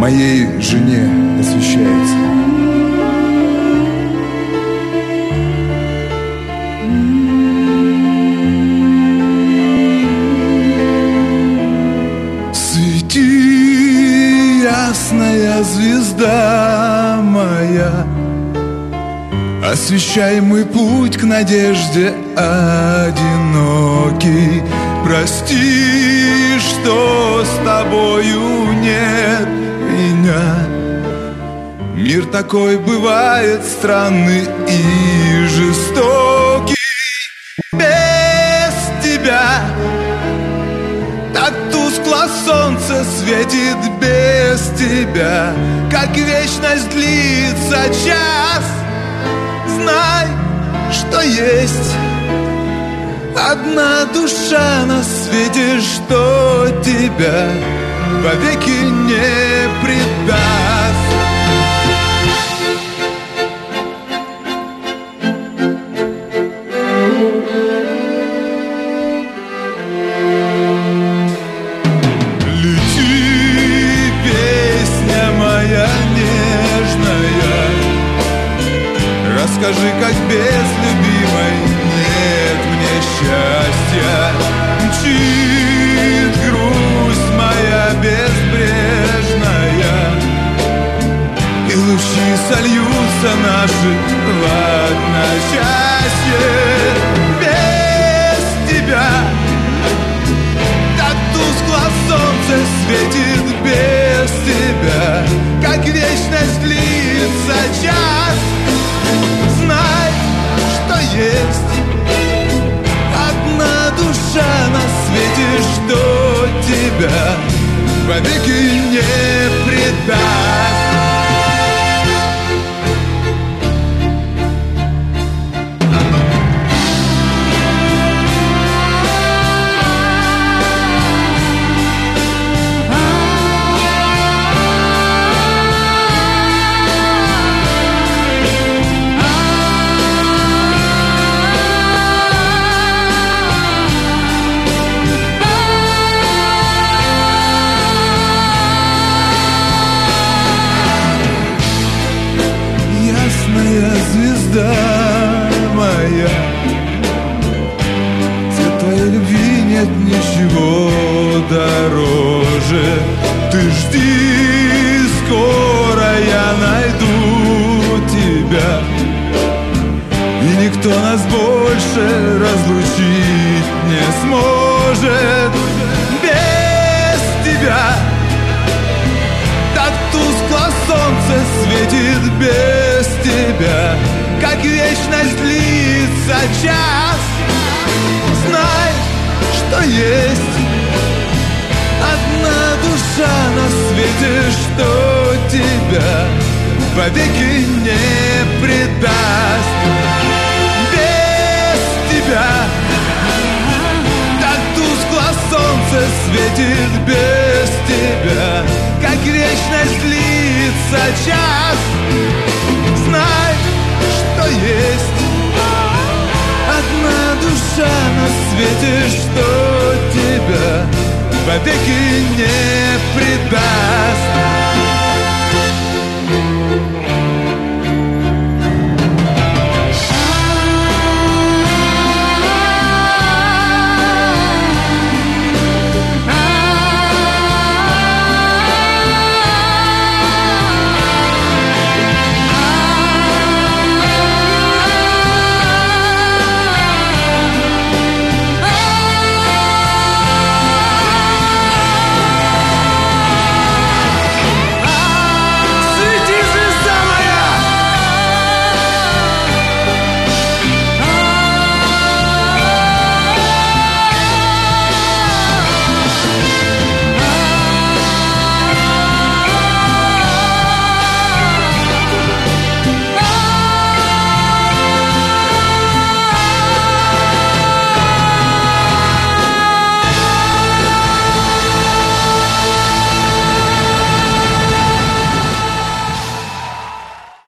моей жене посвящается. Свети, ясная звезда моя, освещай мой путь к надежде одинокий. Прости, что с тобою нет меня. Мир такой бывает странный и жестокий. Без тебя так тускло солнце светит, без тебя как вечность длится час. Знай, что есть одна душа на свете, что тебя вовеки не предаст. Лети, песня моя нежная, расскажи, как без любимой нет мне счастья. Мчит грусть моя безбрежная, и лучи сольются наши в одночасье. Без тебя так тускло солнце светит, без тебя как вечность длится час. Знай, что есть одна душа на свете, что тебя вовеки не предаст. Звезда моя, цвет твоей любви нет ничего дороже. Ты жди, скоро я найду тебя, и никто нас больше разлучить не сможет. Без тебя так тускло солнце светит, без тебя как вечность длится час. Знай, что есть одна душа на свете, что тебя вовеки не предаст. Без тебя так тускло солнце светит, без тебя как вечность длится час. Знай, что есть одна душа на свете, что тебя вовеки не